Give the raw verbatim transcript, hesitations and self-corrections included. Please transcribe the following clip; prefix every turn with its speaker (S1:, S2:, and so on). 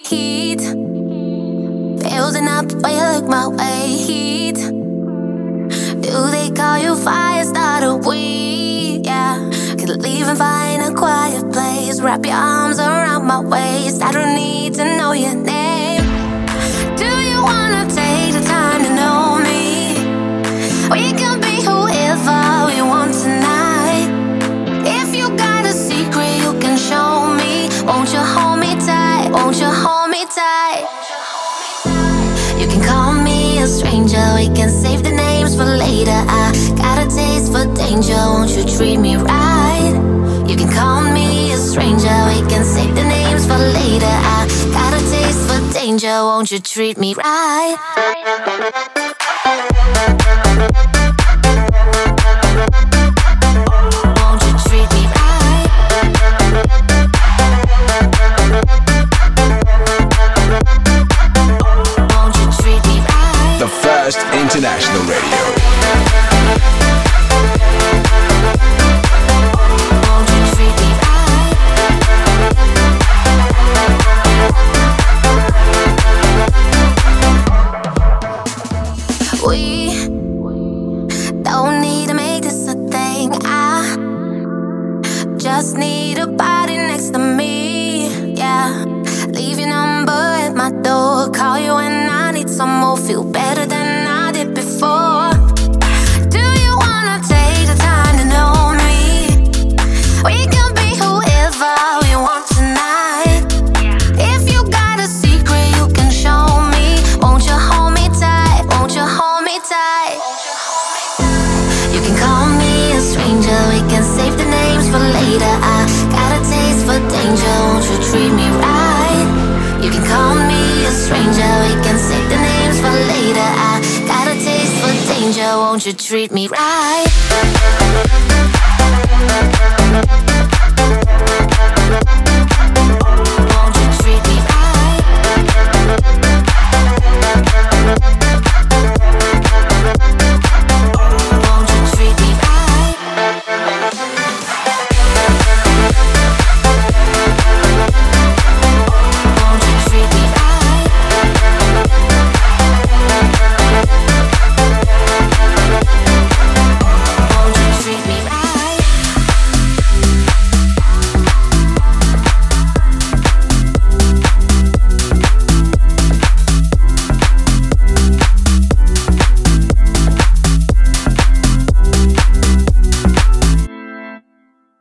S1: Heat building up while you look my way. Heat. Do they call you fire starter? We, yeah. Could leave and find a quiet place. Wrap your arms around my waist. I don't need to know your name. Do you wanna take the time to know me? We can be whoever we want tonight. If you got a secret you can show me, won't you hold me tight? Won't you hold me tight? You can call me a stranger, we can save the names for later. I got a taste for danger, won't you treat me right? You can call me a stranger, we can save the names for later. I got a taste for danger, won't you treat me right? Won't you treat me right? Won't you treat me right?
S2: The First International Radio.
S1: Won't you treat me right? We don't need to make this a thing. I just need a body next to me. Yeah, leave your number at my door. Call you when I need some more. Feel better than I did before. Do you wanna take the time to know me? We can be whoever we want tonight. If you got a secret you can show me, won't you hold me tight? Won't you hold me tight? You can call me a stranger, we can save the names for later. I got a taste for danger, won't you treat me right? You can call me a stranger, we can save the names for later. I got a taste for danger, won't you treat me right?